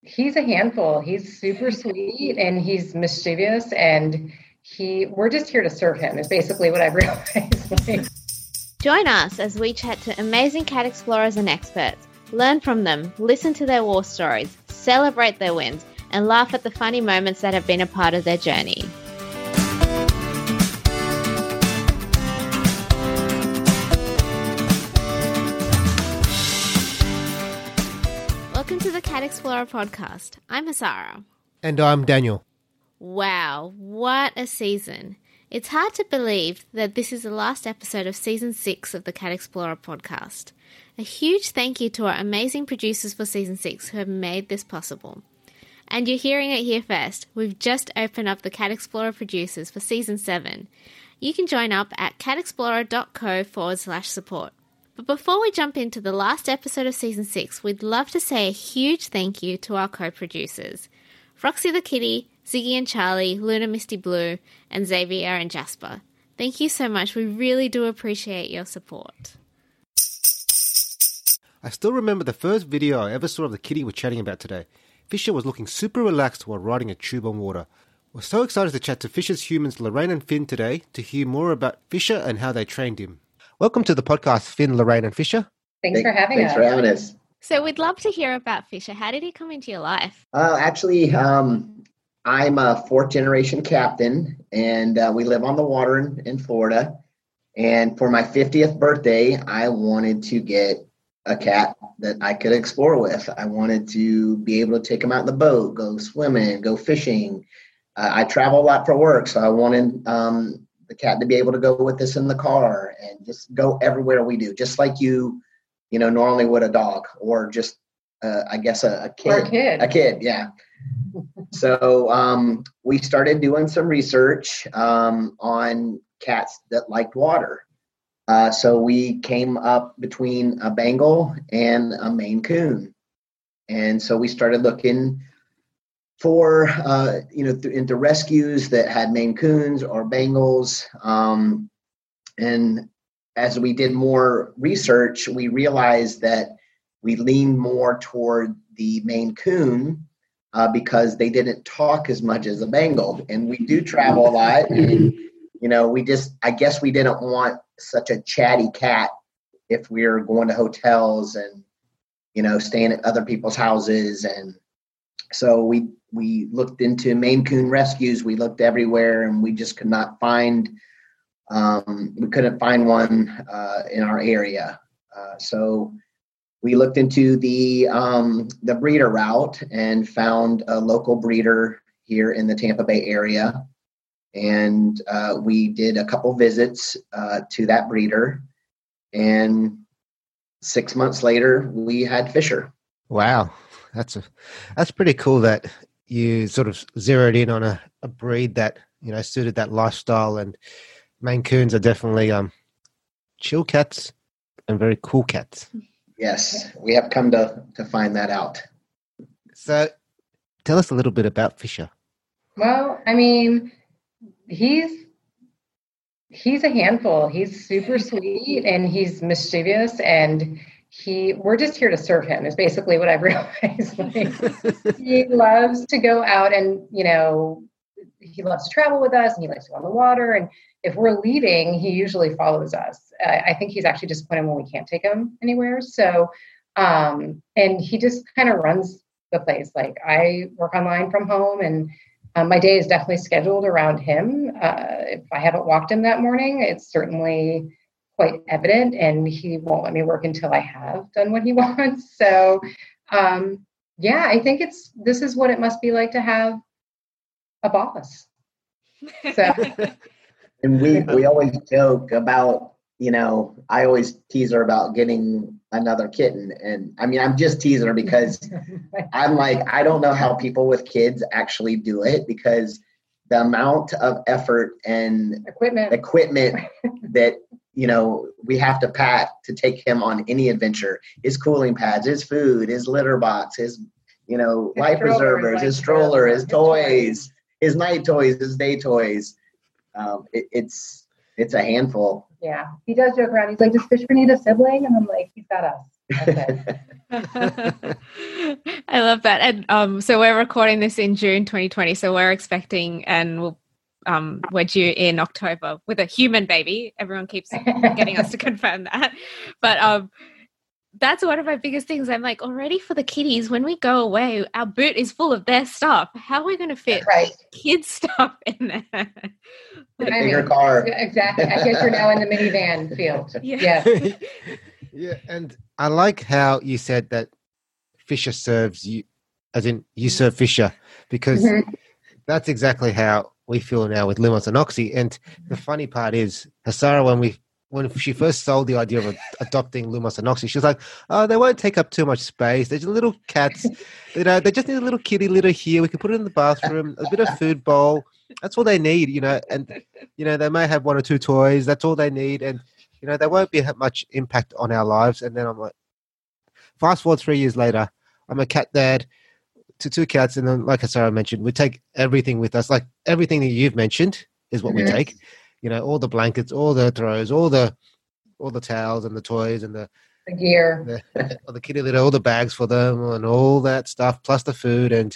He's a handful. He's super sweet and he's mischievous, and we're just here to serve him is basically what I've realized. Join us as we chat to amazing cat explorers and experts, learn from them, listen to their war stories, celebrate their wins, and laugh at the funny moments that have been a part of their journey. Welcome to the Cat Explorer podcast. I'm Asara. And I'm Daniel. Wow, what a season. It's hard to believe that this is the last episode of Season 6 of the Cat Explorer podcast. A huge thank you to our amazing producers for Season 6 who have made this possible. And you're hearing it here first. We've just opened up the Cat Explorer producers for Season 7. You can join up at catexplorer.co/support. But before we jump into the last episode of Season 6, we'd love to say a huge thank you to our co-producers, Froxy the Kitty, Ziggy and Charlie, Luna Misty Blue, and Xavier and Jasper. Thank you so much. We really do appreciate your support. I still remember the first video I ever saw of the kitty we're chatting about today. Fisher was looking super relaxed while riding a tube on water. We're so excited to chat to Fisher's humans Lorraine and Finn today to hear more about Fisher and how they trained him. Welcome to the podcast, Finn, Lorraine and Fisher. Thanks for having us. Thanks for having us. So we'd love to hear about Fisher. How did he come into your life? Actually, I'm a fourth-generation captain, and we live on the water in Florida. And for my 50th birthday, I wanted to get a cat that I could explore with. I wanted to be able to take him out in the boat, go swimming, go fishing. I travel a lot for work, so I wanted the cat to be able to go with us in the car and just go everywhere we do, just like you normally would a dog or just, I guess, a kid. Or a kid. A kid, yeah. So we started doing some research on cats that liked water. So we came up between a Bengal and a Maine Coon. And so we started looking for, into rescues that had Maine Coons or Bengals. And as we did more research, we realized that we leaned more toward the Maine Coon because they didn't talk as much as the Bengal. And we do travel a lot. And, I guess we didn't want such a chatty cat if we were going to hotels and, staying at other people's houses. And so we looked into Maine Coon rescues. We looked everywhere and we just could not find, we couldn't find one in our area. So we looked into the breeder route and found a local breeder here in the Tampa Bay area. And we did a couple visits to that breeder. And 6 months later, we had Fisher. Wow. That's pretty cool that you sort of zeroed in on a breed that, suited that lifestyle. And Maine Coons are definitely chill cats and very cool cats. Yes, we have come to find that out. So tell us a little bit about Fisher. Well, I mean, he's a handful. He's super sweet and he's mischievous, and we're just here to serve him is basically what I've realized. He loves to go out and, he loves to travel with us and he likes to go on the water. And if we're leaving, he usually follows us. I think he's actually disappointed when we can't take him anywhere. So, and he just kind of runs the place. Like, I work online from home, and my day is definitely scheduled around him. If I haven't walked him that morning, it's certainly quite evident, and he won't let me work until I have done what he wants. So, I think this is what it must be like to have a boss. So. And we always joke about, I always tease her about getting another kitten. And I mean, I'm just teasing her because I'm like, I don't know how people with kids actually do it, because the amount of effort and equipment that, we have to pack to take him on any adventure, his cooling pads, his food, his litter box, his life preservers, his stroller, his toys, his night toys, his day toys. It's a handful. Yeah, he does joke around. He's like, does Fisher need a sibling? And I'm like, he's got us. That's it. I love that. And so we're recording this in June 2020. So we're expecting, and we're due in October with a human baby. Everyone keeps getting us to confirm that. But that's one of my biggest things. I'm like, already for the kiddies, when we go away, our boot is full of their stuff. How are we going to fit kids' stuff in there? Bigger car. Exactly. I guess you're now in the minivan field. Yeah. Yeah, and I like how you said that Fisher serves you, as in you serve Fisher, because that's exactly how we feel now with Lumos and Oxy. And the funny part is, Hasara, when she first sold the idea of adopting Lumos and Oxy, she was like, "Oh, they won't take up too much space. They're just little cats. They just need a little kitty litter here. We can put it in the bathroom, a bit of food bowl. That's all they need, And they may have one or two toys. That's all they need, and there won't be much impact on our lives." And then I'm like, fast forward 3 years later, I'm a cat dad to 2 cats, and then, like Sarah mentioned, we take everything with us. Like everything that you've mentioned is what we take. All the blankets, all the throws, all the towels and the toys and the gear, the kitty litter, all the bags for them, and all that stuff, plus the food and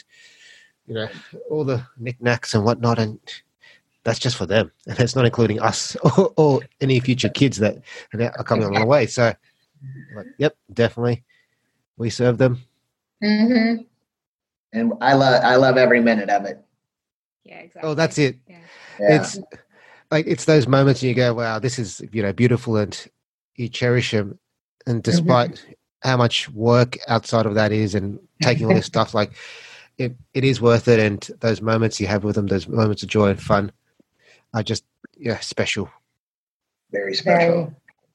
all the knickknacks and whatnot, and that's just for them, and that's not including us or any future kids that are coming along the way. So, yep, definitely, we serve them. Mm-hmm. And I love every minute of it. Yeah, exactly. Oh, that's it. Yeah. It's like it's those moments you go, "Wow, this is beautiful," and you cherish them. And despite how much work outside of that is, and taking all this stuff, like it is worth it. And those moments you have with them, those moments of joy and fun, are just special. Very special.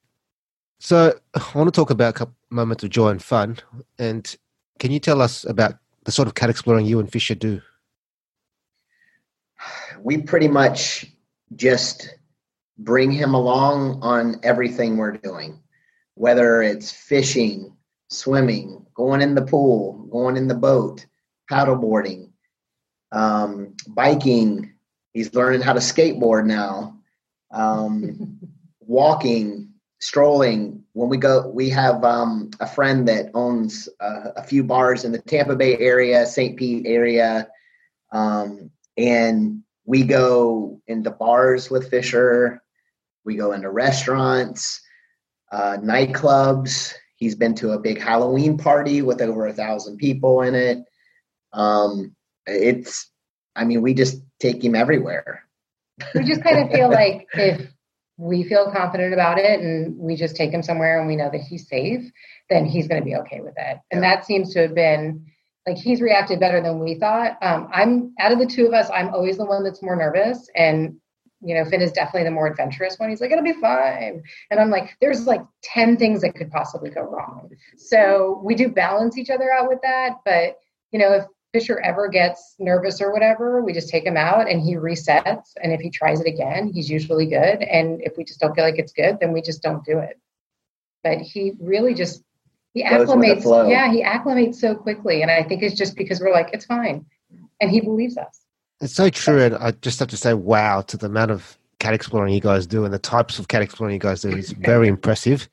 So I want to talk about a couple moments of joy and fun. And can you tell us about the sort of cat exploring you and Fisher do? We pretty much just bring him along on everything we're doing, whether it's fishing, swimming, going in the pool, going in the boat, paddleboarding, biking. He's learning how to skateboard now. Walking, strolling. When we go, we have a friend that owns a few bars in the Tampa Bay area, St. Pete area, and we go into bars with Fisher. We go into restaurants, nightclubs. He's been to a big Halloween party with over 1,000 people in it. We just take him everywhere. We just kind of feel like if we feel confident about it and we just take him somewhere and we know that he's safe, then he's going to be okay with it. And that seems to have been, like, he's reacted better than we thought. I'm out of the two of us, I'm always the one that's more nervous. And, Finn is definitely the more adventurous one. He's like, "It'll be fine." And I'm like, there's like 10 things that could possibly go wrong. So we do balance each other out with that. But, if Fisher ever gets nervous or whatever, we just take him out and he resets. And if he tries it again, he's usually good. And if we just don't feel like it's good, then we just don't do it. But he really just, he acclimates. Yeah, he acclimates so quickly. And I think it's just because we're like, it's fine. And he believes us. It's so true. And I just have to say, wow, to the amount of cat exploring you guys do and the types of cat exploring you guys do is very impressive.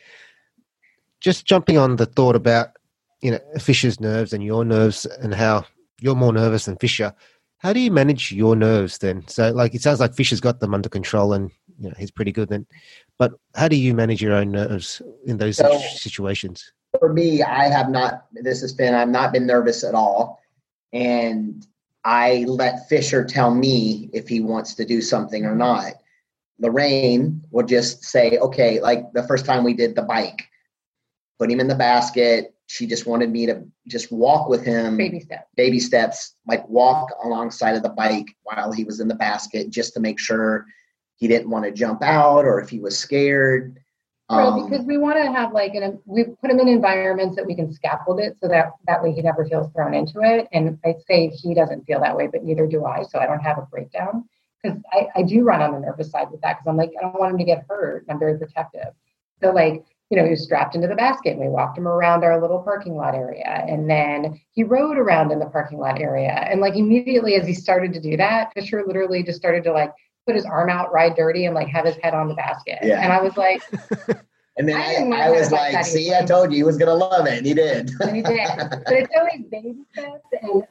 Just jumping on the thought about, Fisher's nerves and your nerves and how you're more nervous than Fisher. How do you manage your nerves then? So, like, it sounds like Fisher's got them under control and he's pretty good then. But how do you manage your own nerves in those situations? For me, I've not been nervous at all. And I let Fisher tell me if he wants to do something or not. Lorraine will just say, okay, like the first time we did the bike, put him in the basket. She just wanted me to just walk with him. Baby steps, like walk alongside of the bike while he was in the basket, just to make sure he didn't want to jump out or if he was scared. Because we want to have we put him in environments that we can scaffold it so that way he never feels thrown into it. And I'd say he doesn't feel that way, but neither do I. So I don't have a breakdown, because I do run on the nervous side with that, because I'm like, I don't want him to get hurt. I'm very protective. So he was strapped into the basket and we walked him around our little parking lot area. And then he rode around in the parking lot area. And immediately as he started to do that, Fisher literally just started to put his arm out, ride dirty, and have his head on the basket. Yeah. And I was like, And then I didn't I want was to like, that see, either. I told you he was going to love it. And he did. And he did. But it's always baby steps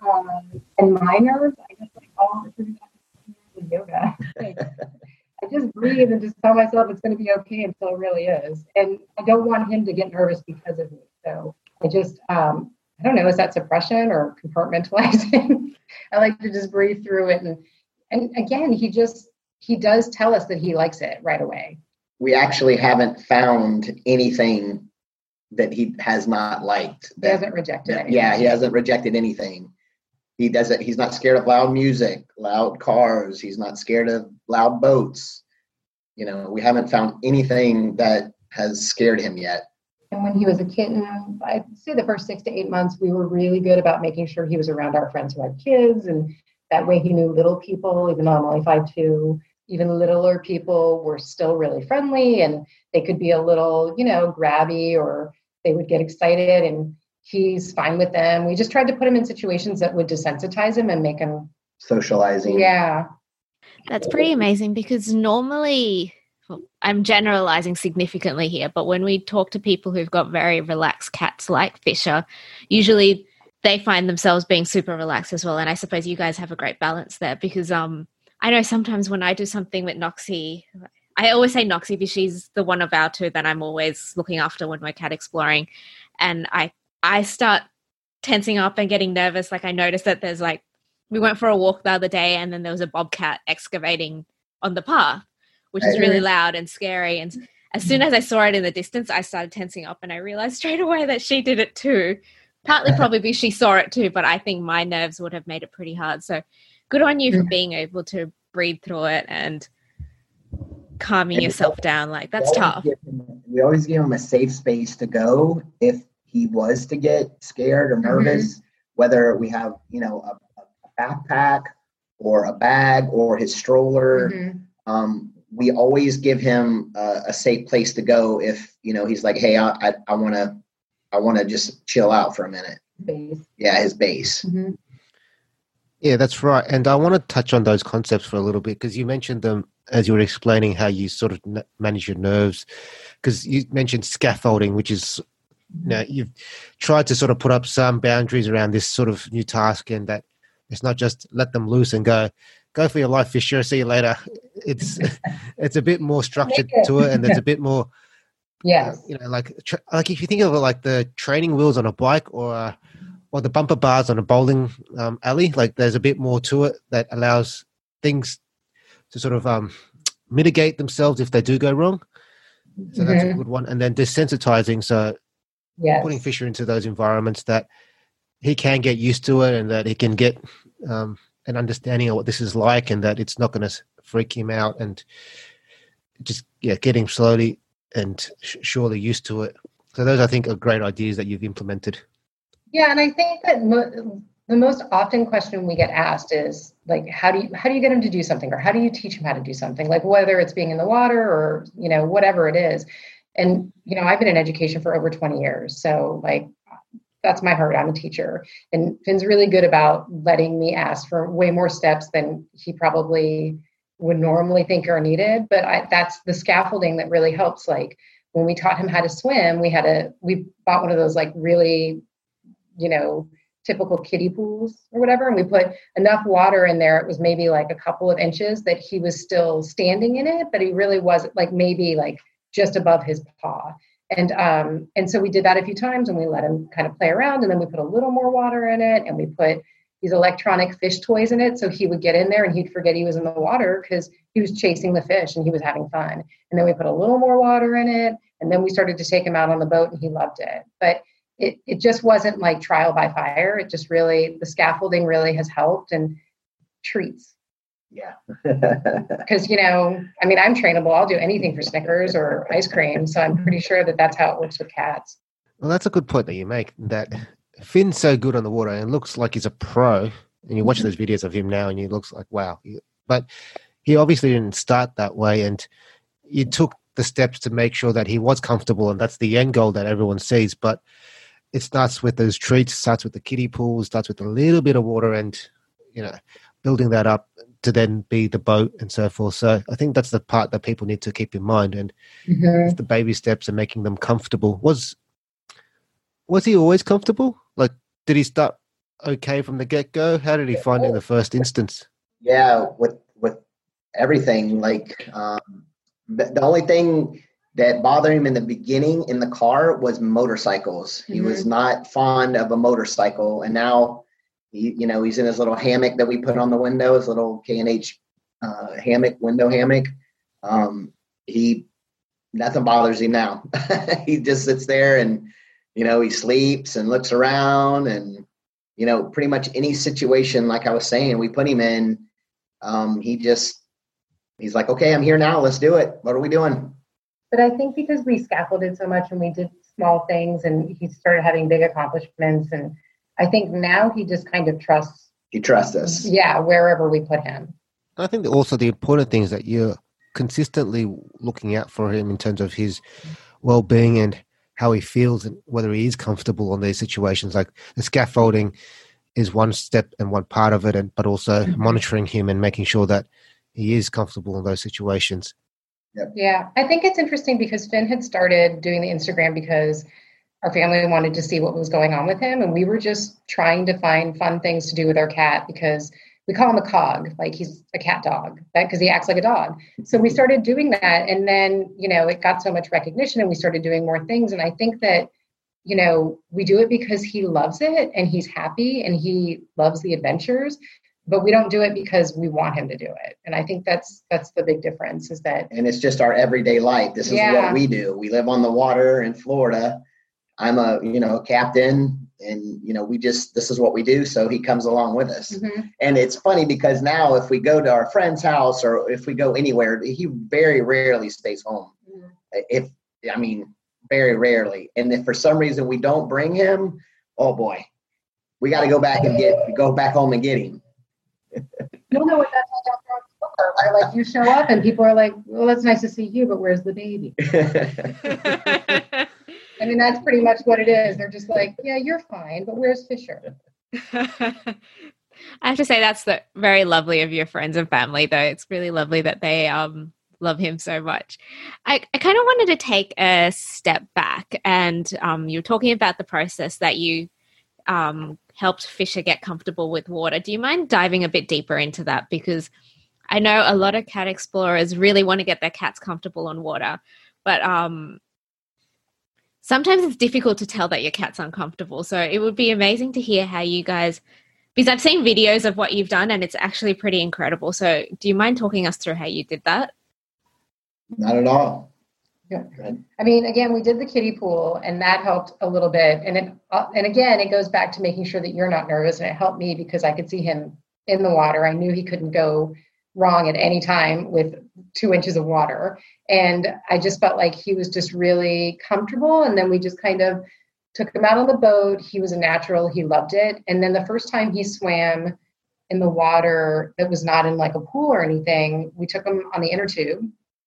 and my nerves. I just like, oh, it's going to be yoga. Like, I just breathe and just tell myself it's going to be okay until it really is. And I don't want him to get nervous because of me. So I just, I don't know, is that suppression or compartmentalizing? I like to just breathe through it. And again, he does tell us that he likes it right away. We actually haven't found anything that he has not liked. He hasn't rejected anything. Yeah, he hasn't rejected anything. He doesn't. He's not scared of loud music, loud cars. He's not scared of loud boats. You know, we haven't found anything that has scared him yet. And when he was a kitten, I'd say the first 6 to 8 months, we were really good about making sure he was around our friends who had kids. And that way he knew little people, even though I'm only 5'2", even littler people were still really friendly and they could be a little, grabby, or they would get excited, and he's fine with them. We just tried to put him in situations that would desensitize him and make him socializing. Yeah. That's pretty amazing, because normally, I'm generalizing significantly here, but when we talk to people who've got very relaxed cats like Fisher, usually they find themselves being super relaxed as well. And I suppose you guys have a great balance there, because I know sometimes when I do something with Noxie, I always say Noxie because she's the one of our two that I'm always looking after when we're cat exploring. And I start tensing up and getting nervous. Like I noticed that there's we went for a walk the other day and then there was a bobcat excavating on the path, which is really loud and scary. And as soon as I saw it in the distance, I started tensing up, and I realized straight away that she did it too. Partly probably because she saw it too, but I think my nerves would have made it pretty hard. So good on you for being able to breathe through it and calming yourself down. Like that's tough. We always give him a safe space to go if he was to get scared or nervous, whether we have, a backpack or a bag or his stroller. We always give him a safe place to go if, he's like, hey, I want to just chill out for a minute. Base. Yeah, his base. Yeah, that's right. And I want to touch on those concepts for a little bit, because you mentioned them as you were explaining how you sort of manage your nerves, because you mentioned scaffolding, which is, you've tried to sort of put up some boundaries around this sort of new task, and that it's not just let them loose and go for your life, Fisher, see you later. It's a bit more structured to it, and there's a bit more, like if you think of it like the training wheels on a bike or the bumper bars on a bowling alley, like there's a bit more to it that allows things to sort of mitigate themselves if they do go wrong. So that's a good one. And then desensitizing, so putting Fisher into those environments that he can get used to it, and that he can get an understanding of what this is like, and that it's not going to freak him out, and just getting slowly and surely used to it. So those, I think, are great ideas that you've implemented. Yeah, and I think that the most often question we get asked is like, how do you get him to do something, or how do you teach him how to do something? Like whether it's being in the water or whatever it is. And I've been in education for over 20 years, so like that's my heart. I'm a teacher, and Finn's really good about letting me ask for way more steps than he probably would normally think are needed. But that's the scaffolding that really helps. Like when we taught him how to swim, we bought one of those like really typical kiddie pools or whatever. And we put enough water in there. It was maybe like a couple of inches that he was still standing in it, but he really wasn't, like maybe like just above his paw. And so we did that a few times, and we let him kind of play around, and then we put a little more water in it, and we put these electronic fish toys in it. So he would get in there and he'd forget he was in the water because he was chasing the fish and he was having fun. And then we put a little more water in it, and then we started to take him out on the boat, and he loved it. But it just wasn't like trial by fire. It just really, the scaffolding really has helped, and treats. Yeah. Because, I'm trainable. I'll do anything for Snickers or ice cream. So I'm pretty sure that that's how it works with cats. Well, that's a good point that you make, that Finn's so good on the water and looks like he's a pro. And you watch those videos of him now and he looks like, wow. But he obviously didn't start that way. And you took the steps to make sure that he was comfortable. And that's the end goal that everyone sees. But it starts with those treats, starts with the kiddie pool, starts with a little bit of water, and, building that up to then be the boat and so forth. So I think that's the part that people need to keep in mind. And it's the baby steps and making them comfortable. Was he always comfortable? Like, did he start okay from the get-go? How did he find it in the first instance? Yeah, with everything. Like, the only thing that bothered him in the beginning in the car was motorcycles. He was not fond of a motorcycle, and now he's in his little hammock that we put on the window, his little K&H hammock, window hammock. Nothing bothers him now. He just sits there and he sleeps and looks around, and pretty much any situation, like I was saying, we put him in, he's like, okay, I'm here now, let's do it. What are we doing? But I think because we scaffolded so much and we did small things, and he started having big accomplishments, and I think now he just kind of trusts. He trusts us. Yeah, wherever we put him. I think also the important thing is that you're consistently looking out for him in terms of his well-being and how he feels and whether he is comfortable on these situations. Like the scaffolding is one step and one part of it, but also monitoring him and making sure that he is comfortable in those situations. Yep. Yeah, I think it's interesting because Finn had started doing the Instagram because our family wanted to see what was going on with him. And we were just trying to find fun things to do with our cat because we call him a cog, like he's a cat dog, because he acts like a dog. So we started doing that. And then, it got so much recognition and we started doing more things. And I think that, we do it because he loves it and he's happy and he loves the adventures. But we don't do it because we want him to do it. And I think that's the big difference is that. And it's just our everyday life. This is what we do. We live on the water in Florida. I'm a captain, and, this is what we do. So he comes along with us. Mm-hmm. And it's funny because now if we go to our friend's house or if we go anywhere, he very rarely stays home. Mm-hmm. Very rarely. And if for some reason we don't bring him, oh boy, we got to go back home and get him. You'll know what that's like after October, where like you show up and people are like, well, that's nice to see you, but where's the baby? That's pretty much what it is. They're just like, yeah, you're fine, but where's Fisher? I have to say that's very lovely of your friends and family, though. It's really lovely that they love him so much. I kind of wanted to take a step back, and you're talking about the process that you helped Fisher get comfortable with water. Do you mind diving a bit deeper into that? Because I know a lot of cat explorers really want to get their cats comfortable on water, but sometimes it's difficult to tell that your cat's uncomfortable. So it would be amazing to hear how you guys, because I've seen videos of what you've done and it's actually pretty incredible. So do you mind talking us through how you did that? Not at all. Yeah. Again, we did the kiddie pool and that helped a little bit. And again, it goes back to making sure that you're not nervous. And it helped me because I could see him in the water. I knew he couldn't go wrong at any time with 2 inches of water. And I just felt like he was just really comfortable. And then we just kind of took him out on the boat. He was a natural. He loved it. And then the first time he swam in the water that was not in like a pool or anything, we took him on the inner tube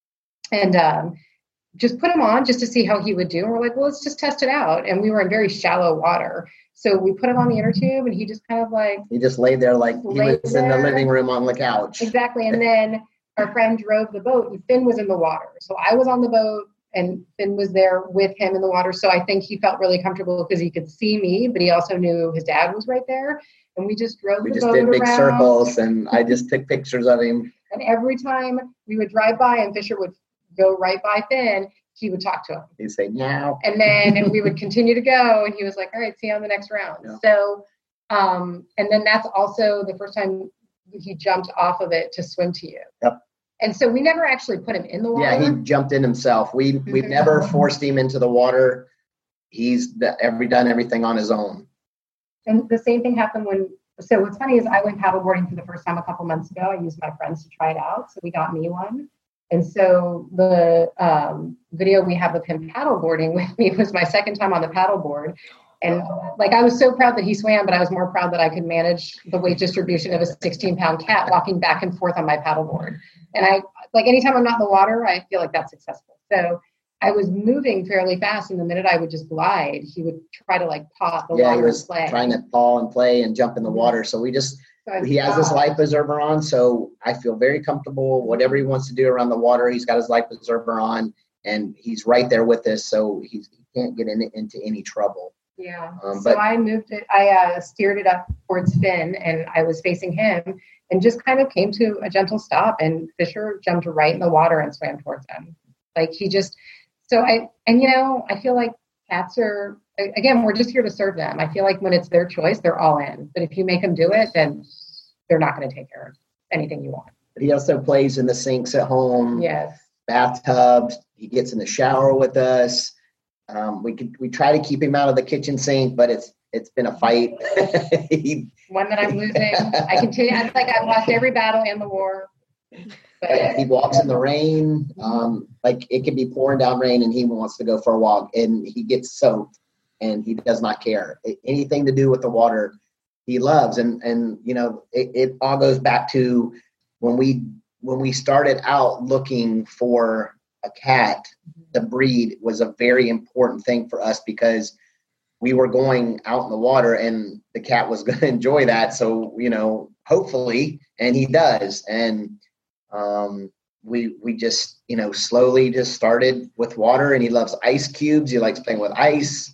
and just put him on just to see how he would do. And we're like, well, let's just test it out. And we were in very shallow water. So we put him on the inner tube and he just kind of like. He just laid there like he was in the living room on the couch. Exactly. And then our friend drove the boat and Finn was in the water. So I was on the boat and Finn was there with him in the water. So I think he felt really comfortable because he could see me, but he also knew his dad was right there. And we just drove the boat around. We just did big circles and I just took pictures of him. And every time we would drive by and Fisher would go right by Finn, he would talk to him. He'd say, meow. And then we would continue to go. And he was like, all right, see you on the next round. Yeah. So, and then that's also the first time he jumped off of it to swim to you. Yep. And so we never actually put him in the water. Yeah, he jumped in himself. We've never forced him into the water. He's done everything on his own. And the same thing happened so what's funny is I went paddleboarding for the first time a couple months ago. I used my friends to try it out. So we got me one. And so the video we have of him paddleboarding with me was my second time on the paddleboard. And I was so proud that he swam, but I was more proud that I could manage the weight distribution of a 16-pound cat walking back and forth on my paddleboard. And anytime I'm not in the water, I feel like that's successful. So I was moving fairly fast. And the minute I would just glide, he would try to paw the water and play. He was trying to paw and play and jump in the water. So we just he has his life preserver on, so I feel very comfortable. Whatever he wants to do around the water, he's got his life preserver on, and he's right there with us, so he can't get into any trouble. Yeah. So I moved it. I steered it up towards Finn, and I was facing him, and just kind of came to a gentle stop. And Fisher jumped right in the water and swam towards him. Like he just. So I feel like cats are. Again, we're just here to serve them. I feel like when it's their choice, they're all in. But if you make them do it, then they're not going to take care of anything you want. But he also plays in the sinks at home. Yes. Bathtubs. He gets in the shower with us. We try to keep him out of the kitchen sink, but it's been a fight. One that I'm losing. I continue. I've lost every battle in the war. But he walks in the rain. Like it could be pouring down rain, and he wants to go for a walk, and he gets soaked, and he does not care. Anything to do with the water, he loves. And it all goes back to when we started out looking for a cat. The breed was a very important thing for us because we were going out in the water and the cat was going to enjoy that. So, hopefully, and he does. And we just, slowly just started with water, and he loves ice cubes. He likes playing with ice.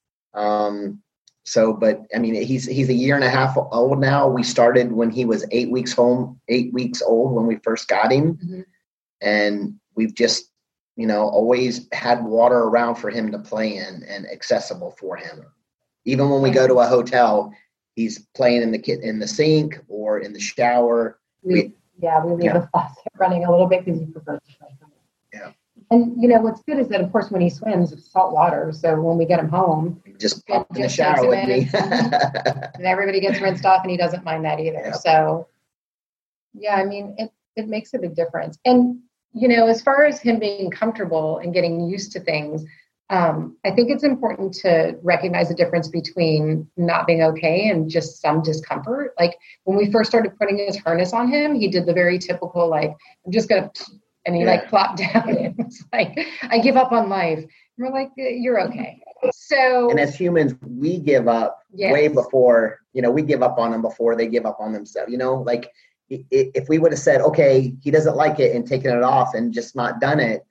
But I mean, he's a year and a half old now. We started when he was 8 weeks old when we first got him. Mm-hmm. And we've just, always had water around for him to play in and accessible for him. Even when we go to a hotel, he's playing in the sink or in the shower. We leave the faucet running a little bit because he prefers to play. Yeah. And what's good is that, of course, when he swims, it's salt water. So when we get him home, just pop in the shower with me, and everybody gets rinsed off, and he doesn't mind that either. Yeah. So, yeah, I mean, it makes a big difference. And as far as him being comfortable and getting used to things, I think it's important to recognize the difference between not being okay and just some discomfort. Like when we first started putting his harness on him, he did the very typical, like, I'm just going to, and he plopped down and was like, I give up on life. And we're like, you're okay. So, and as humans, we give up way before, we give up on them before they give up on themselves, like if we would have said, okay, he doesn't like it and taken it off and just not done it,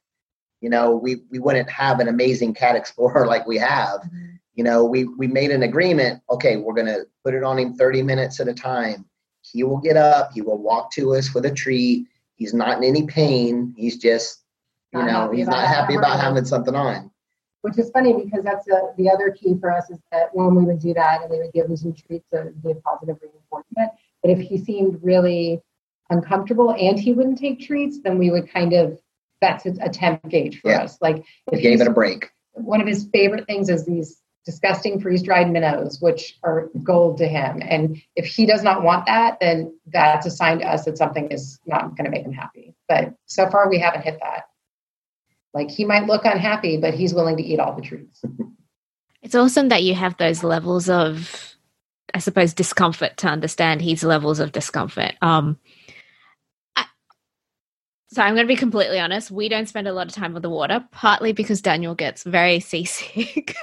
we wouldn't have an amazing cat explorer like we have. Mm-hmm. We made an agreement. Okay, we're going to put it on him 30 minutes at a time. He will get up. He will walk to us with a treat. He's not in any pain. He's just, he's not happy about having something on. Which is funny because that's the other key for us is that when we would do that and we would give him some treats to give positive reinforcement. But if he seemed really uncomfortable and he wouldn't take treats, then we would that's a temp gauge for us. Like if we gave it a break. One of his favorite things is these disgusting freeze-dried minnows, which are gold to him. And if he does not want that, then that's a sign to us that something is not going to make him happy. But so far we haven't hit that. Like he might look unhappy, but he's willing to eat all the treats. It's awesome that you have those levels of, I suppose, discomfort to understand his levels of discomfort. So I'm going to be completely honest. We don't spend a lot of time with the water, partly because Daniel gets very seasick.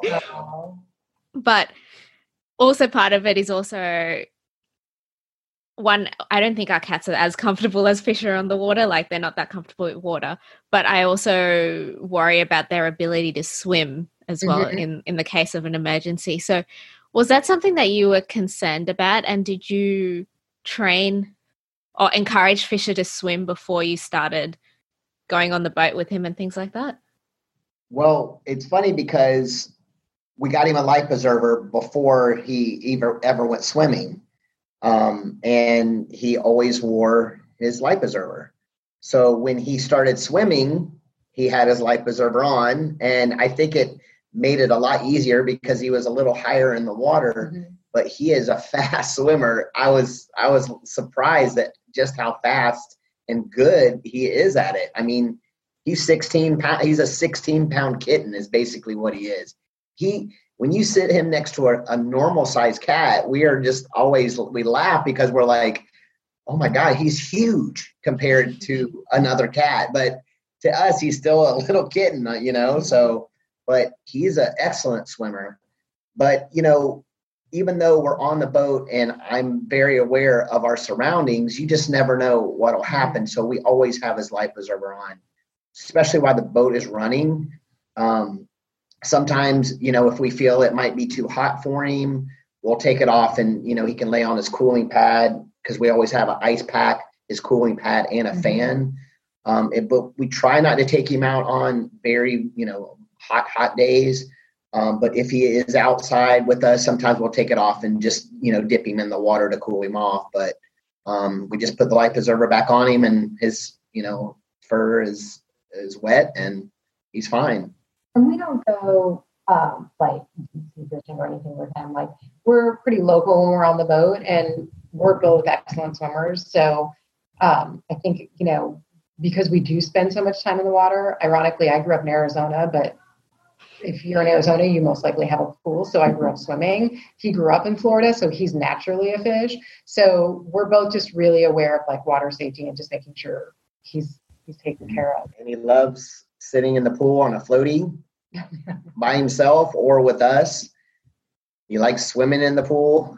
But also part of it is also one, I don't think our cats are as comfortable as Fisher on the water. Like they're not that comfortable with water. But I also worry about their ability to swim as well in the case of an emergency. So was that something that you were concerned about? And did you train or encourage Fisher to swim before you started going on the boat with him and things like that? Well, it's funny because we got him a life preserver before he ever went swimming. And he always wore his life preserver. So when he started swimming, he had his life preserver on. And I think it made it a lot easier because he was a little higher in the water. Mm-hmm. But he is a fast swimmer. I was surprised at just how fast and good he is at it. I mean, he's 16 pounds. He's a 16-pound kitten is basically what he is. When you sit him next to a normal sized cat, we laugh because we're like, oh my God, he's huge compared to another cat. But to us, he's still a little kitten, so, but he's an excellent swimmer. But, even though we're on the boat and I'm very aware of our surroundings, you just never know what'll happen. So we always have his life preserver on, especially while the boat is running. Sometimes, if we feel it might be too hot for him, we'll take it off and, he can lay on his cooling pad, because we always have an ice pack, his cooling pad, and a fan. But we try not to take him out on very, hot days. But if he is outside with us, sometimes we'll take it off and just, dip him in the water to cool him off. But we just put the life preserver back on him, and his, fur is wet and he's fine. And we don't go like deep sea fishing or anything with him. Like, we're pretty local when we're on the boat, and we're both excellent swimmers. So I think, because we do spend so much time in the water, ironically, I grew up in Arizona, but if you're in Arizona, you most likely have a pool. So I grew up swimming. He grew up in Florida, so he's naturally a fish. So we're both just really aware of like water safety and just making sure he's taken care of. And he loves sitting in the pool on a floaty by himself or with us. He likes swimming in the pool.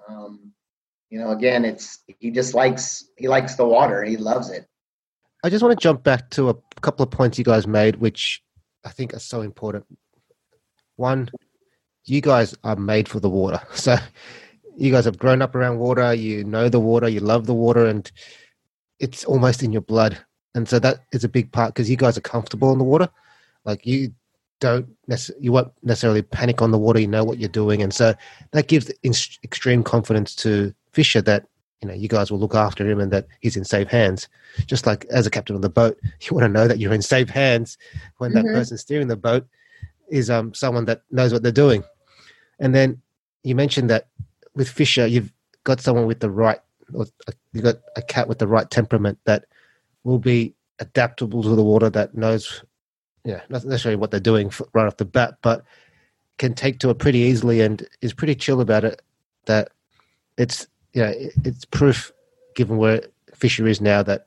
Again, he likes the water. He loves it. I just want to jump back to a couple of points you guys made, which I think are so important. One, you guys are made for the water. So you guys have grown up around water, you know the water, you love the water, and it's almost in your blood. And so that is a big part, because you guys are comfortable in the water. Like, you won't necessarily panic on the water. You know what you're doing. And so that gives extreme confidence to Fisher that, you guys will look after him and that he's in safe hands. Just like as a captain of the boat, you want to know that you're in safe hands when that person steering the boat is someone that knows what they're doing. And then you mentioned that with Fisher, you've got someone with you've got a cat with the right temperament that will be adaptable to the water, that knows, not necessarily what they're doing right off the bat, but can take to it pretty easily and is pretty chill about it. That it's proof, given where Fisher is now, that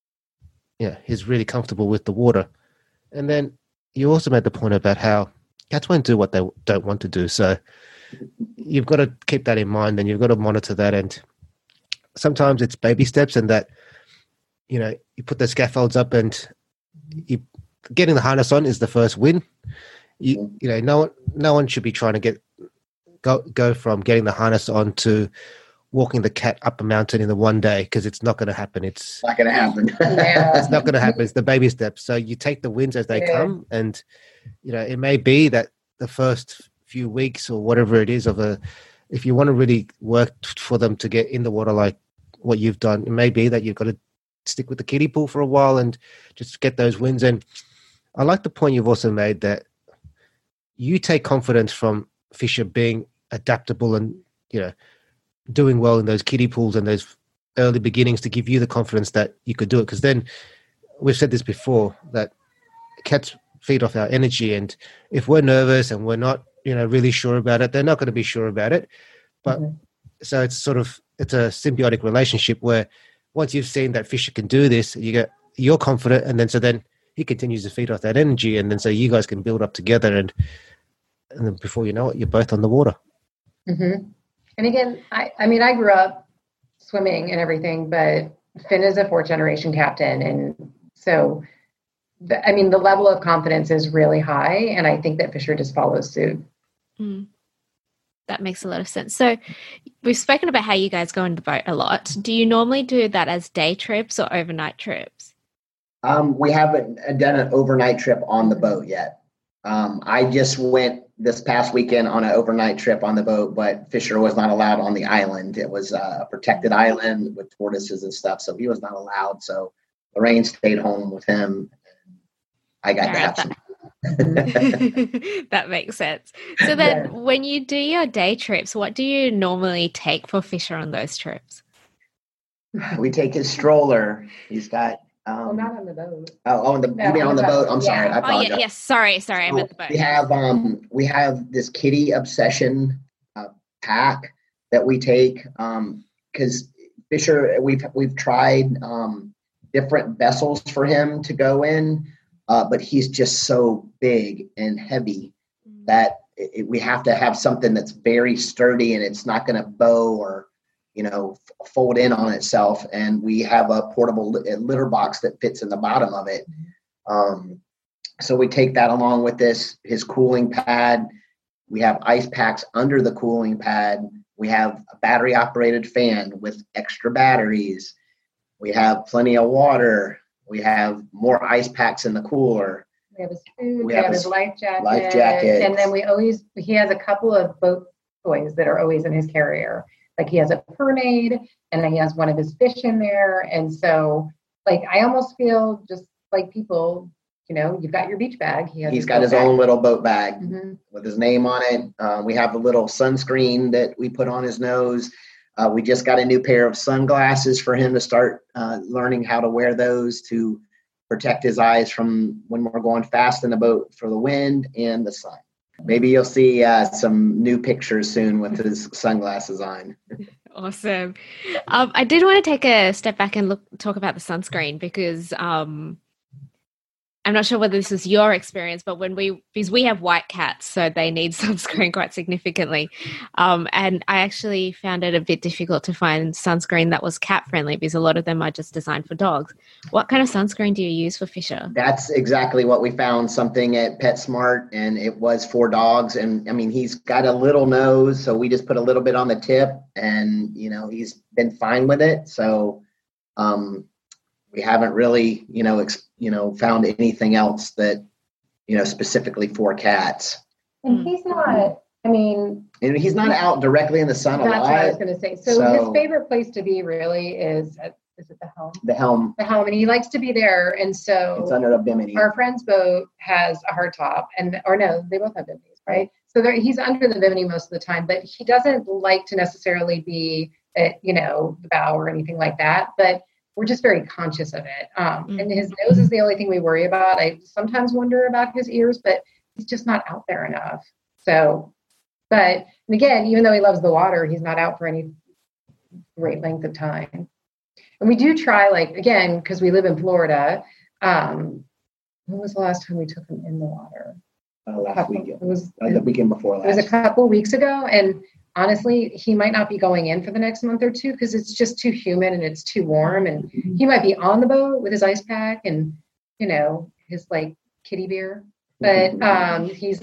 he's really comfortable with the water. And then you also made the point about how cats won't do what they don't want to do. So you've got to keep that in mind, and you've got to monitor that. And sometimes it's baby steps, and that, you put the scaffolds up, and getting the harness on is the first win. No one should be trying to go from getting the harness on to walking the cat up a mountain in the one day, because it's not going to happen. It's not going to happen. It's not going to happen. It's the baby steps. So you take the wins as they come, and it may be that the first few weeks or whatever it is if you want to really work for them to get in the water like what you've done, it may be that you've got to stick with the kiddie pool for a while and just get those wins. And I like the point you've also made that you take confidence from Fisher being adaptable and doing well in those kiddie pools and those early beginnings, to give you the confidence that you could do it. Because then, we've said this before, that cats feed off our energy, and if we're nervous and we're not really sure about it, they're not going to be sure about it. But so it's a symbiotic relationship where once you've seen that Fisher can do this, you're confident, and then he continues to feed off that energy, and then so you guys can build up together, and then before you know it, you're both on the water. And again, I grew up swimming and everything, but Finn is a 4th generation captain. And so, the level of confidence is really high. And I think that Fisher just follows suit. That makes a lot of sense. So we've spoken about how you guys go on the boat a lot. Do you normally do that as day trips or overnight trips? We haven't done an overnight trip on the boat yet. I just went this past weekend on an overnight trip on the boat, but Fisher was not allowed on the island. It was a protected island with tortoises and stuff, so he was not allowed. So Lorraine stayed home with him. I got to have some. That makes sense. So then when you do your day trips, what do you normally take for Fisher on those trips? We take his stroller. He's got not on the boat. On the boat. I'm sorry. I apologize. Yes. Sorry. I meant the boat. We have this kitty obsession pack that we take because Fisher. We've tried different vessels for him to go in, but he's just so big and heavy that we have to have something that's very sturdy and it's not going to bow or, fold in on itself. And we have a portable litter box that fits in the bottom of it. So we take that along with his cooling pad. We have ice packs under the cooling pad. We have a battery operated fan with extra batteries. We have plenty of water. We have more ice packs in the cooler. We have his food. We have his life jacket. And then he has a couple of boat toys that are always in his carrier. Like he has a Permaid, and then he has one of his fish in there. And so, like, I almost feel just like people, you've got your beach bag. He's got his own little boat bag with his name on it. We have a little sunscreen that we put on his nose. We just got a new pair of sunglasses for him to start learning how to wear those to protect his eyes from when we're going fast in the boat for the wind and the sun. Maybe you'll see some new pictures soon with his sunglasses on. Awesome. I did want to take a step back and talk about the sunscreen because I'm not sure whether this is your experience, but because we have white cats, so they need sunscreen quite significantly. And I actually found it a bit difficult to find sunscreen that was cat friendly because a lot of them are just designed for dogs. What kind of sunscreen do you use for Fisher? That's exactly what we found, something at PetSmart, and it was for dogs. And I mean, he's got a little nose, so we just put a little bit on the tip and, he's been fine with it. So, we haven't really, found anything else that, specifically for cats. And he's not, and he's not out directly in the sun a lot. That's what I was going to say. So his favorite place to be really is it the helm? The helm. The helm, and he likes to be there. And so it's under a bimini. Our friend's boat has a hard top, they both have biminis, right? So he's under the bimini most of the time, but he doesn't like to necessarily be at, the bow or anything like that. But we're just very conscious of it. And his nose is the only thing we worry about. I sometimes wonder about his ears, but he's just not out there enough. So, and again, even though he loves the water, he's not out for any great length of time. And we do try, again, because we live in Florida. When was the last time we took him in the water? Last weekend. It was the weekend before last. It was a couple of weeks ago, and honestly, he might not be going in for the next month or two because it's just too humid and it's too warm. And he might be on the boat with his ice pack and, his kitty beer. But he's,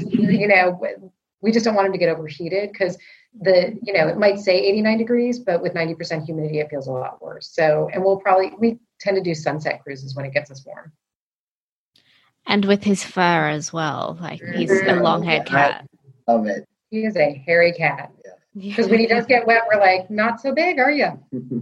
we just don't want him to get overheated because it might say 89 degrees, but with 90% humidity, it feels a lot worse. So, and we tend to do sunset cruises when it gets us warm. And with his fur as well. He's a long-haired cat. Love it. He is a hairy cat. Because when he does get wet, we're like, not so big, are you?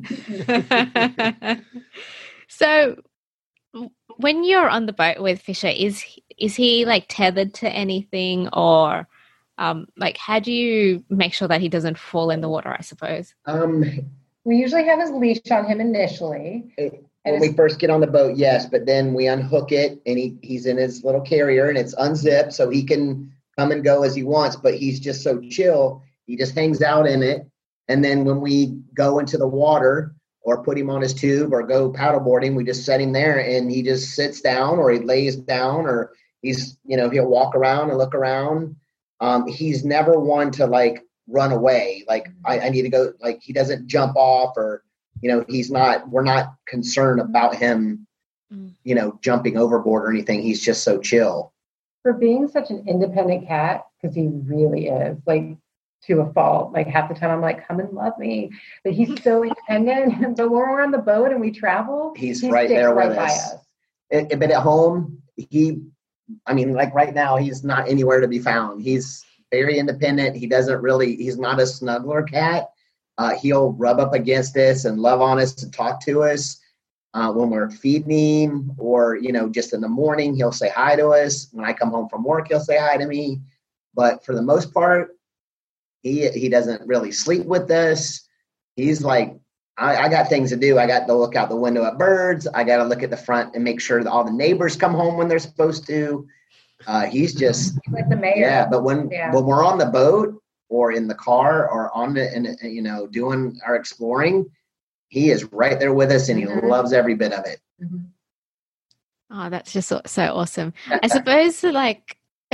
So when you're on the boat with Fisher, is he tethered to anything or how do you make sure that he doesn't fall in the water, I suppose? We usually have his leash on him initially. When we first get on the boat, yes, but then we unhook it and he's in his little carrier and it's unzipped so he can come and go as he wants, but he's just so chill. He just hangs out in it. And then when we go into the water or put him on his tube or go paddleboarding, we just set him there and he just sits down or he lays down or he's, he'll walk around and look around. He's never one to run away. I need to go, he doesn't jump off or, we're not concerned about him, jumping overboard or anything. He's just so chill. For being such an independent cat, because he really is, to a fault. Half the time I'm like, come and love me. But he's so independent. And so when we're on the boat and we travel, he's right there with us. But at home, right now, he's not anywhere to be found. He's very independent. He's not a snuggler cat. He'll rub up against us and love on us and talk to us. When we're feeding him or, just in the morning, he'll say hi to us. When I come home from work, he'll say hi to me. But for the most part, he doesn't really sleep with us. He's like, I got things to do. I got to look out the window at birds. I got to look at the front and make sure that all the neighbors come home when they're supposed to. He's just like the mayor. Yeah. But when we're on the boat or in the car or doing our exploring, he is right there with us and he loves every bit of it. Oh, that's just so awesome. I suppose a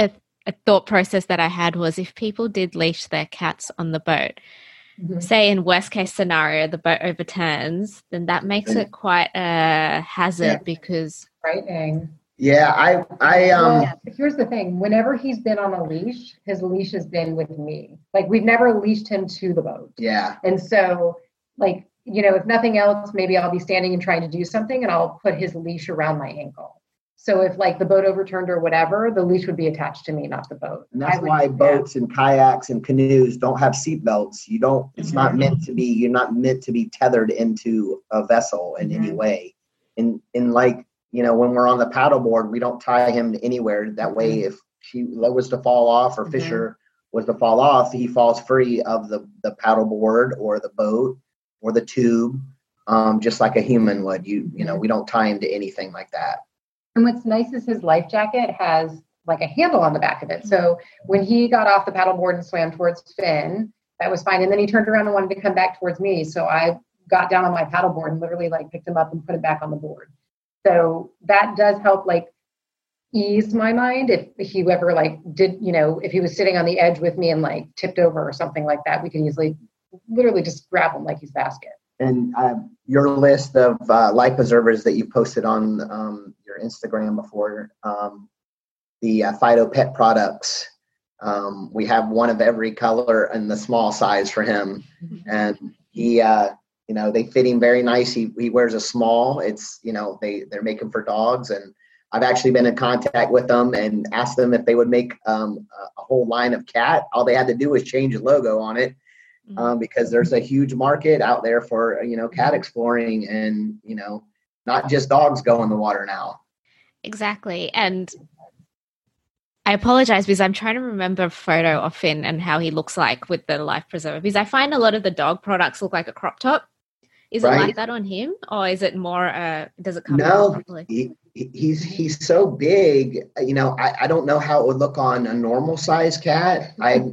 a thought process that I had was if people did leash their cats on the boat, say in worst case scenario, the boat overturns, then that makes it quite a hazard because frightening. Yeah, Well, here's the thing. Whenever he's been on a leash, his leash has been with me. Like we've never leashed him to the boat. Yeah. And so, like, if nothing else, maybe I'll be standing and trying to do something and I'll put his leash around my ankle. So if like the boat overturned or whatever, the leash would be attached to me, not the boat. And that's why boats and kayaks and canoes don't have seat belts. It's not meant to be, you're not meant to be tethered into a vessel in any way. And like, when we're on the paddleboard, we don't tie him to anywhere. That way, if she was to fall off or Fisher was to fall off, he falls free of the paddleboard or the boat or the tube, just like a human would. We don't tie him to anything like that. And what's nice is his life jacket has like a handle on the back of it. So when he got off the paddleboard and swam towards Finn, that was fine. And then he turned around and wanted to come back towards me. So I got down on my paddleboard and literally like picked him up and put him back on the board. So that does help like ease my mind. If he ever like did, if he was sitting on the edge with me and like tipped over or something like that, we could easily literally just grab him like he's basket. And your list of life preservers that you posted on your Instagram before, the Fido Pet products, we have one of every color and the small size for him. And he, they fit him very nice. He wears a small. It's, they're making for dogs. And I've actually been in contact with them and asked them if they would make a whole line of cat. All they had to do was change the logo on it. Because there's a huge market out there for, cat exploring and, not just dogs go in the water now. Exactly. And I apologize because I'm trying to remember a photo of Finn and how he looks like with the life preserver, because I find a lot of the dog products look like a crop top. Is it like that on him, or is it more, does it come out properly? He's so big, I don't know how it would look on a normal size cat.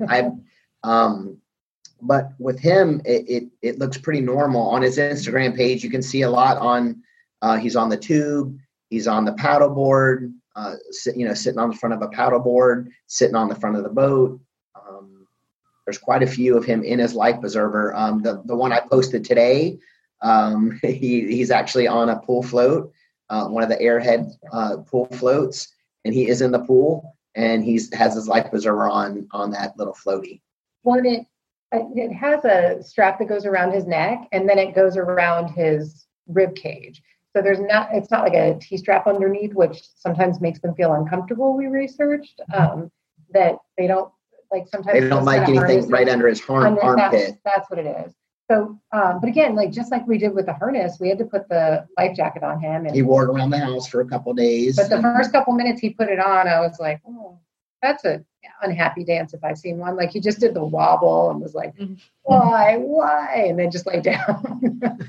But with him, it looks pretty normal. On his Instagram page, you can see a lot on, he's on the tube, he's on the paddleboard, sitting on the front of a paddleboard, sitting on the front of the boat. There's quite a few of him in his life preserver. The one I posted today, he's actually on a pool float, one of the Airhead pool floats, and he is in the pool, and has his life preserver on that little floaty. Well, it has a strap that goes around his neck, and then it goes around his rib cage. So it's not like a T-strap underneath, which sometimes makes them feel uncomfortable. We researched that they don't like sometimes they don't like anything right under his armpit. That's what it is. So, but again, like just like we did with the harness, we had to put the life jacket on him. And he wore it around the house for a couple of days. But the first couple minutes he put it on, I was like, oh, that's an unhappy dance if I've seen one. Like he just did the wobble and was like, why? And then just lay down.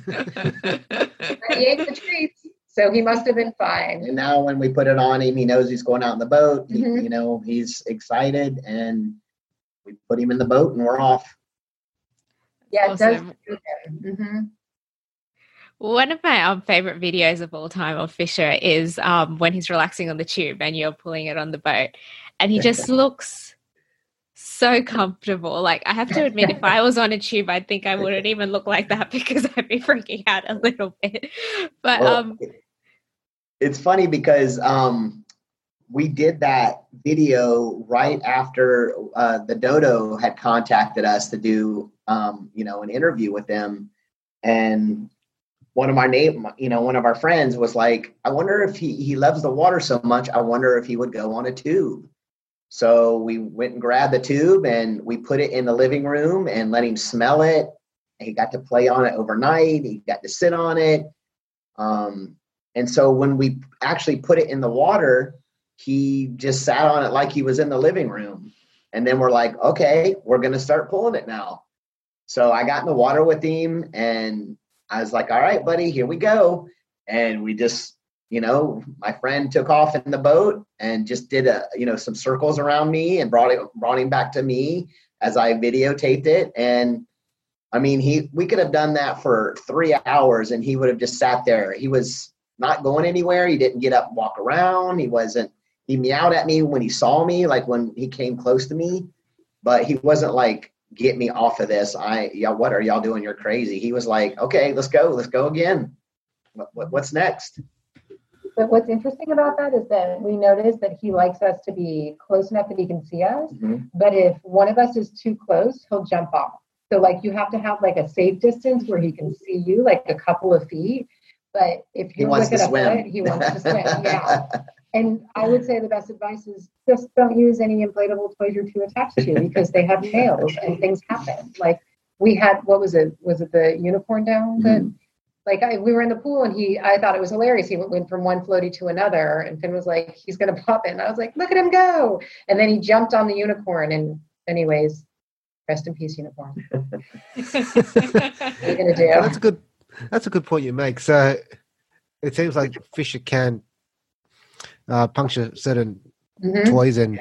He ate the treats, so he must have been fine. And now when we put it on him, he knows he's going out in the boat. He's excited, and we put him in the boat and we're off. Yeah, awesome. It does. One of my favorite videos of all time of Fisher is when he's relaxing on the tube and you're pulling it on the boat, and he just looks so comfortable. Like, I have to admit, if I was on a tube, I think I wouldn't even look like that because I'd be freaking out a little bit. But it's funny because we did that video right after the Dodo had contacted us to do an interview with them, and one of our friends was like, I wonder if he loves the water so much, I wonder if he would go on a tube. So we went and grabbed the tube and we put it in the living room and let him smell it. He got to play on it overnight. He got to sit on it. And so when we actually put it in the water, he just sat on it like he was in the living room. And then we're like, okay, we're going to start pulling it now. So I got in the water with him and I was like, all right, buddy, here we go. And we just, my friend took off in the boat and just did some circles around me and brought him back to me as I videotaped it. And I mean, we could have done that for 3 hours and he would have just sat there. He was not going anywhere. He didn't get up and walk around. He wasn't, he meowed at me when he saw me, like when he came close to me, but he wasn't like, get me off of this. What are y'all doing? You're crazy. He was like, okay, let's go again. What's next? But what's interesting about that is that we notice that he likes us to be close enough that he can see us. Mm-hmm. But if one of us is too close, he'll jump off. So like you have to have like a safe distance where he can see you, like a couple of feet. But if you're within a foot, he wants to swim. Yeah. And I would say the best advice is just don't use any inflatable toys you're too attached to because they have nails and things happen. Like we had, what was it? Was it the unicorn down? Mm-hmm. We were in the pool and I thought it was hilarious. He went from one floaty to another and Finn was like, he's going to pop it. And I was like, look at him go. And then he jumped on the unicorn. And anyways, rest in peace, unicorn. What are you going to do? So that's a good point you make. So it seems like Fisher can puncture certain toys and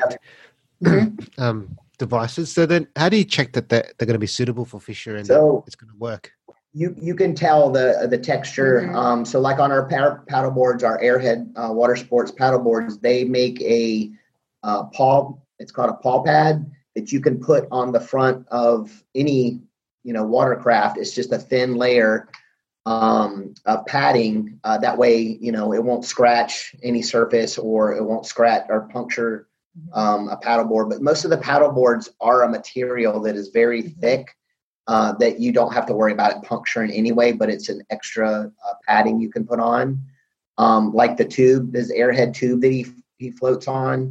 devices. So then how do you check that they're going to be suitable for Fisher and it's going to work? You can tell the texture. So like on our paddle boards, our Airhead water sports paddle boards, they make a paw. It's called a paw pad that you can put on the front of any watercraft. It's just a thin layer of padding. That way, it won't scratch any surface or it won't scratch or puncture a paddle board. But most of the paddle boards are a material that is very thick. That you don't have to worry about it puncturing anyway, but it's an extra padding you can put on. Like the tube, this Airhead tube that he floats on,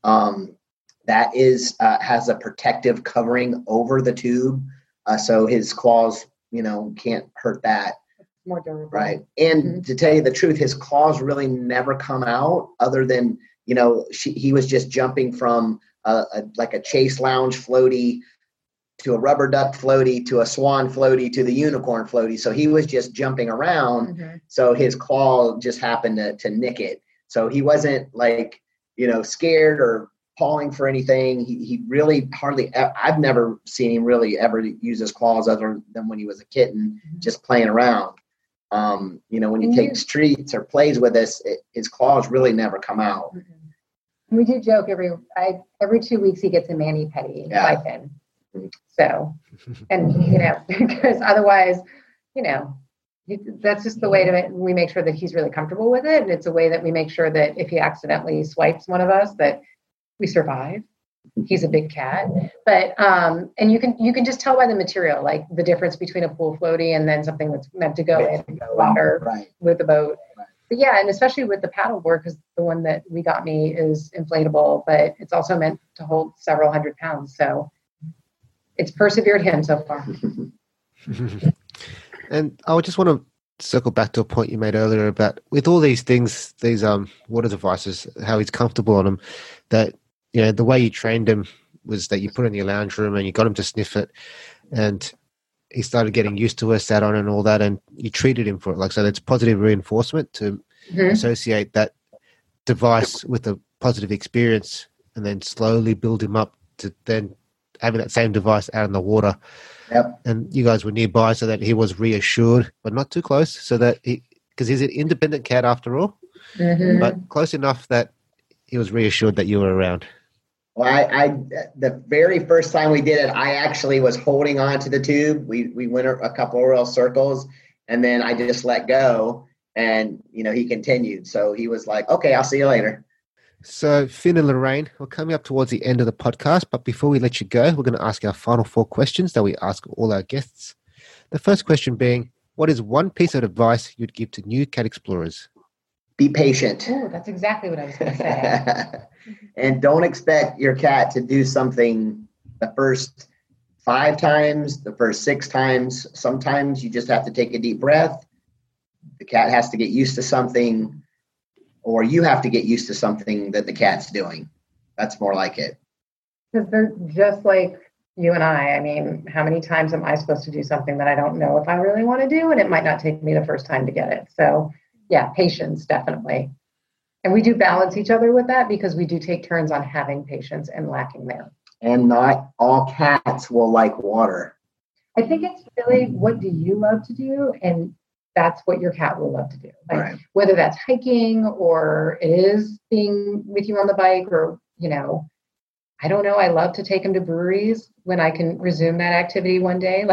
that is has a protective covering over the tube, so his claws, can't hurt that. More durable. Right. And to tell you the truth, his claws really never come out other than, he was just jumping from like a Chase Lounge floaty to a rubber duck floaty, to a swan floaty, to the unicorn floaty. So he was just jumping around. So his claw just happened to nick it. So he wasn't like, scared or pawing for anything. He really hardly, I've never seen him really ever use his claws other than when he was a kitten, just playing around. When he takes treats or plays with us, his claws really never come out. We do joke every 2 weeks he gets a mani-pedi by Finn. So, and because otherwise, that's just the way we make sure that he's really comfortable with it. And it's a way that we make sure that if he accidentally swipes one of us, that we survive. He's a big cat, but, and you can just tell by the material, like the difference between a pool floaty and then something that's meant to go in water with the boat. Right. But yeah, and especially with the paddleboard, because the one that we got me is inflatable, but it's also meant to hold several hundred pounds. So it's persevered him so far. And I would just want to circle back to a point you made earlier about with all these things, these water devices, how he's comfortable on them, that, the way you trained him was that you put it in your lounge room and you got him to sniff it and he started getting used to it, sat on it and all that, and you treated him for it. Like, so that's positive reinforcement to associate that device with a positive experience and then slowly build him up to then having that same device out in the water. Yep. And you guys were nearby so that he was reassured, but not too close, so that because he's an independent cat after all, but close enough that he was reassured that you were around. Well, I the very first time we did it, I actually was holding on to the tube. We went a couple of real circles, and then I just let go, and he continued. So he was like, "Okay, I'll see you later." So Finn and Lorraine, we're coming up towards the end of the podcast, but before we let you go, we're going to ask our final 4 questions that we ask all our guests. The first question being, what is one piece of advice you'd give to new cat explorers? Be patient. Oh, that's exactly what I was going to say. And don't expect your cat to do something the first 5 times, the first 6 times. Sometimes you just have to take a deep breath. The cat has to get used to something, or you have to get used to something that the cat's doing. That's more like it. Because they're just like you and I. I mean, how many times am I supposed to do something that I don't know if I really want to do, and it might not take me the first time to get it. So yeah, patience, definitely. And we do balance each other with that because we do take turns on having patience and lacking there. And not all cats will like water. I think it's really, what do you love to do? And that's what your cat will love to do. Like Right. whether that's hiking or it is being with you on the bike or, I don't know. I love to take him to breweries when I can resume that activity one day.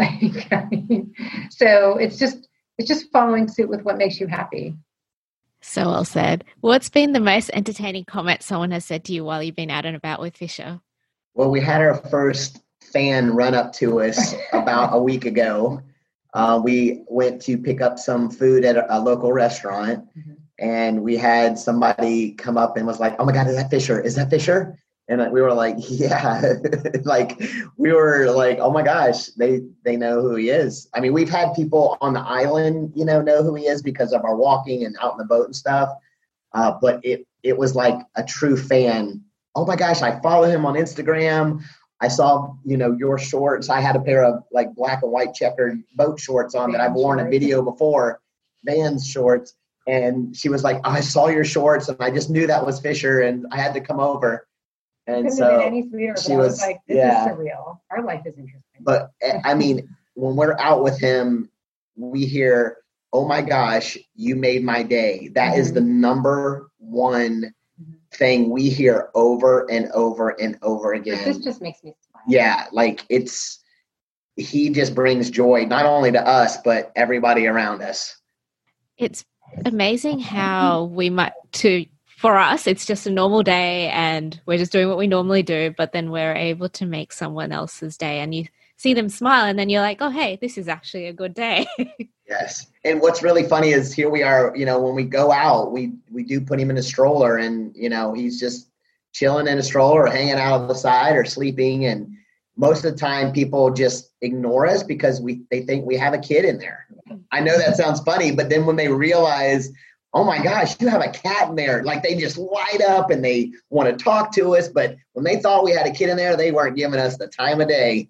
So it's just following suit with what makes you happy. So well said. What's been the most entertaining comment someone has said to you while you've been out and about with Fisher? Well, we had our first fan run up to us about a week ago. We went to pick up some food at a local restaurant, and we had somebody come up and was like, "Oh my God, is that Fisher? Is that Fisher?" And we were like, "Yeah." We were like, "Oh my gosh, they know who he is." I mean, we've had people on the island, know who he is because of our walking and out in the boat and stuff. But it was like a true fan. Oh my gosh, I follow him on Instagram. I saw, your shorts. I had a pair of like black and white checkered boat shorts on that I've worn a video before, Vans shorts. And she was like, "Oh, I saw your shorts and I just knew that was Fisher and I had to come over." And Couldn't so have been any sweeter, she I was like, this is surreal. Our life is interesting. But I mean, when we're out with him, we hear, "Oh my gosh, you made my day." That is the number one thing we hear over and over and over again. This just makes me smile. Yeah, he just brings joy not only to us but everybody around us. It's amazing how for us, it's just a normal day and we're just doing what we normally do, but then we're able to make someone else's day and you see them smile and then you're like, "Oh, hey, this is actually a good day." Yes. And what's really funny is here we are, when we go out, we do put him in a stroller and, he's just chilling in a stroller or hanging out on the side or sleeping. And most of the time people just ignore us because they think we have a kid in there. I know that sounds funny, but then when they realize, "Oh my gosh, you have a cat in there," like they just light up and they want to talk to us. But when they thought we had a kid in there, they weren't giving us the time of day.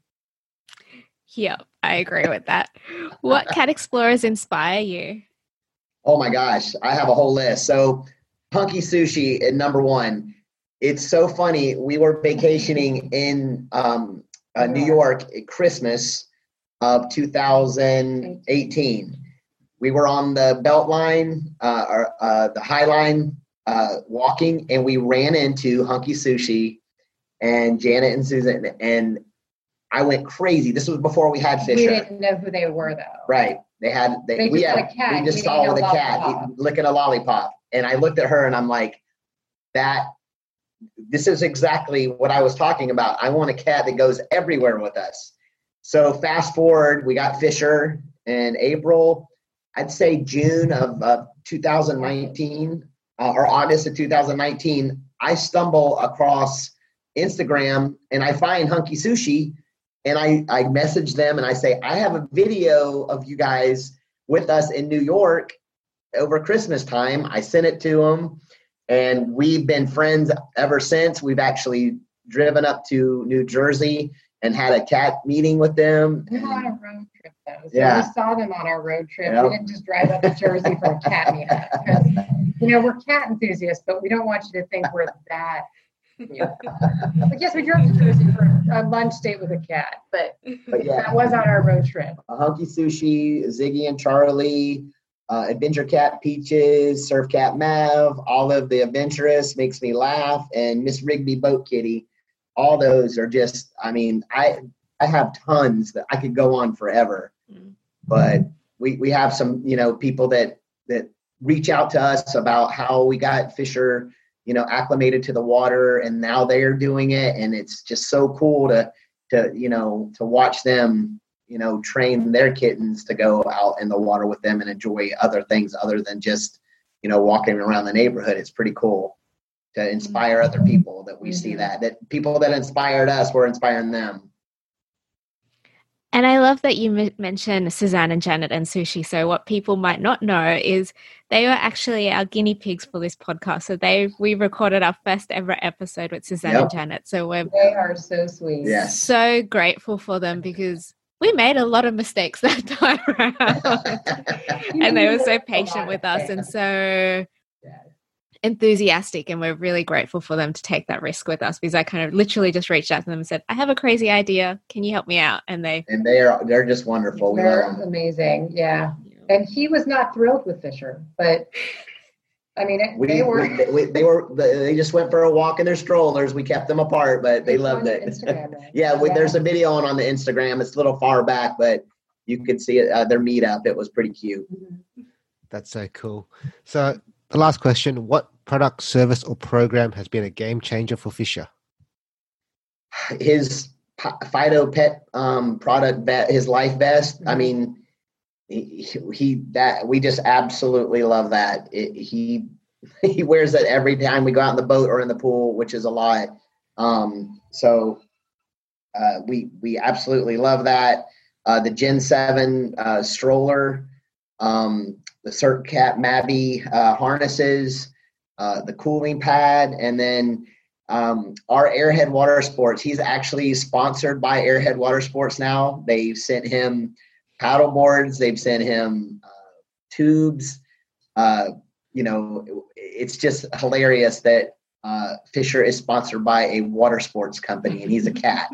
Yep, I agree with that. What cat explorers inspire you? Oh my gosh, I have a whole list. So Hunky Sushi at number one. It's so funny. We were vacationing in New York at Christmas of 2018. We were on the Beltline, the High Line, walking, and we ran into Hunky Sushi and Janet and Susan, and I went crazy. This was before we had Fisher. We didn't know who they were, though. Right. We just saw with a cat licking a lollipop. And I looked at her and I'm like, this is exactly what I was talking about. I want a cat that goes everywhere with us. So fast forward, we got Fisher in April, I'd say June of 2019 or August of 2019. I stumble across Instagram and I find Hunky Sushi. And I message them and I say, "I have a video of you guys with us in New York over Christmas time." I sent it to them and we've been friends ever since. We've actually driven up to New Jersey and had a cat meeting with them. We were on a road trip though. So we saw them on our road trip. Yep. We didn't just drive up to Jersey for a cat meetup. Because, we're cat enthusiasts, but we don't want you to think we're that. Yeah. But yes, we drove to Jersey for a lunch date with a cat, but yeah, that was on our road trip. Hunky Sushi, Ziggy and Charlie, Adventure Cat Peaches, Surf Cat Mav, Olive the Adventurous makes me laugh, and Miss Rigby Boat Kitty. All those are just, I have tons that I could go on forever, but we have some, people that reach out to us about how we got Fisher acclimated to the water, and now they're doing it, and it's just so cool to watch them, train their kittens to go out in the water with them and enjoy other things other than just, walking around the neighborhood. It's pretty cool to inspire other people that we see that people that inspired us, we're inspiring them. And I love that you mentioned Suzanne and Janet and Sushi. So what people might not know is they were actually our guinea pigs for this podcast. So we recorded our first ever episode with Suzanne and Janet. So they are so sweet. Yes. So grateful for them because we made a lot of mistakes that time around. And they were so patient with us and so enthusiastic, and we're really grateful for them to take that risk with us, because I kind of literally just reached out to them and said, "I have a crazy idea. Can you help me out?" And they're just wonderful. They're amazing. Yeah. And he was not thrilled with Fisher, but I mean, they just went for a walk in their strollers. We kept them apart, but they loved it. Instagram, right? Yeah, there's a video on the Instagram. It's a little far back, but you could see it, their meetup. It was pretty cute. That's so cool. So the last question, what product, service, or program has been a game changer for Fisher? His Fido Pet product, his life vest. I mean, we just absolutely love that. He wears that every time we go out in the boat or in the pool, which is a lot. So we absolutely love that. The Gen 7 stroller, the CertCat Mabby harnesses, the cooling pad, and then our Airhead Water Sports. He's actually sponsored by Airhead Water Sports now. They've sent him paddle boards. They've sent him tubes. It's just hilarious that Fisher is sponsored by a water sports company, and he's a cat.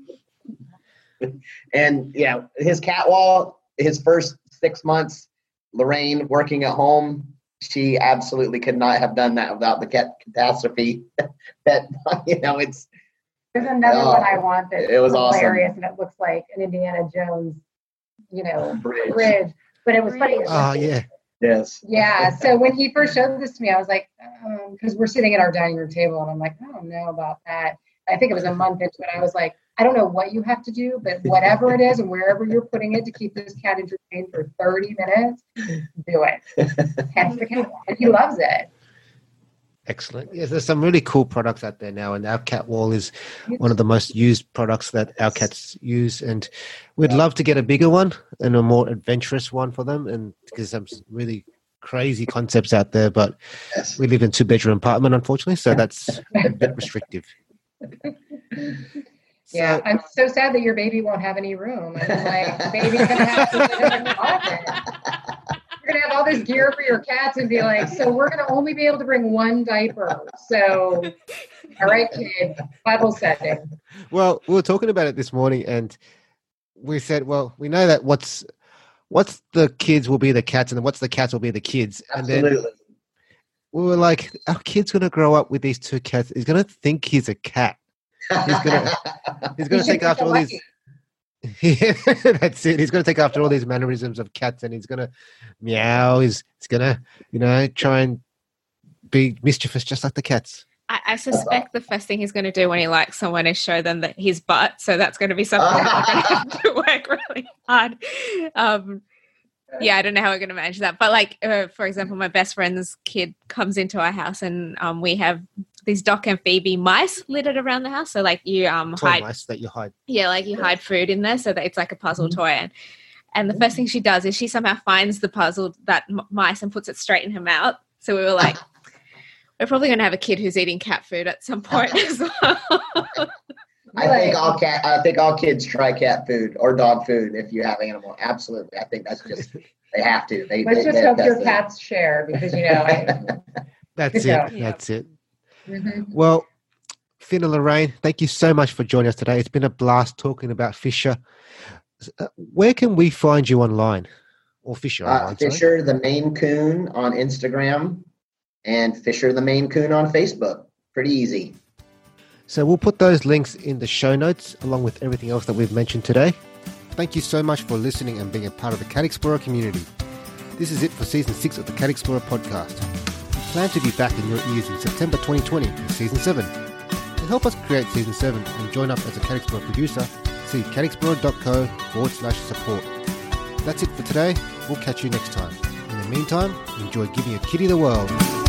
And his cat wall, his first 6 months, Lorraine working at home, she absolutely could not have done that without the cat catastrophe. That it's. There's another one I want that it was hilarious, awesome. and it looks like an Indiana Jones, bridge. But it was funny. Oh yeah. Yes. Yeah. So when he first showed this to me, I was like, because we're sitting at our dining room table, and I'm like, I don't know about that. I think it was a month into it. I was like, I don't know what you have to do, but whatever it is and wherever you're putting it to keep this cat entertained for 30 minutes, do it. Hence the cat. And he loves it. Excellent. Yes, there's some really cool products out there now, and our cat wall is one of the most used products that our cats use. And we'd love to get a bigger one and a more adventurous one for them, and because some really crazy concepts out there, but we live in a 2-bedroom apartment, unfortunately, so that's a bit restrictive. Yeah, I'm so sad that your baby won't have any room. I'm like, the baby's going to have to live in the closet. You're going to have all this gear for your cats and be like, so we're going to only be able to bring one diaper. So, all right, kid, Bible setting. Well, we were talking about it this morning, and we said, well, we know that what's the kids will be the cats, and then what's the cats will be the kids. Absolutely. And then we were like, our kid's going to grow up with these 2 cats. He's going to think he's a cat. He's going to take after all these. Yeah, that's it. He's going to take after all these mannerisms of cats, and he's going to meow. He's going to, try and be mischievous just like the cats. I suspect the first thing he's going to do when he likes someone is show them that his butt. So that's going to be something that we're going to have to work really hard. I don't know how we're going to manage that. But for example, my best friend's kid comes into our house, and we have these Doc and Phoebe mice littered around the house. So you hide mice that you hide. Yeah, you hide food in there so that it's like a puzzle toy. And the first thing she does is she somehow finds the puzzle, that mice, and puts it straight in her mouth. So we were like, we're probably going to have a kid who's eating cat food at some point as well. I think all kids try cat food or dog food if you have animal. Absolutely. I think that's just, they have to. Let's just hope your cats share, because That's it. That's it. Mm-hmm. Well, Finn and Lorraine, thank you so much for joining us today. It's been a blast talking about Fisher. Where can we find you online? Or Fisher online? Fisher the Maine Coon on Instagram, and Fisher the Maine Coon on Facebook. Pretty easy. So we'll put those links in the show notes along with everything else that we've mentioned today. Thank you so much for listening and being a part of the Cat Explorer community. This is it for Season 6 of the Cat Explorer podcast. We plan to be back in your ears in September 2020 for Season 7. To help us create Season 7 and join up as a Cat Explorer producer, see catexplorer.co/support. That's it for today. We'll catch you next time. In the meantime, enjoy giving a kitty the world.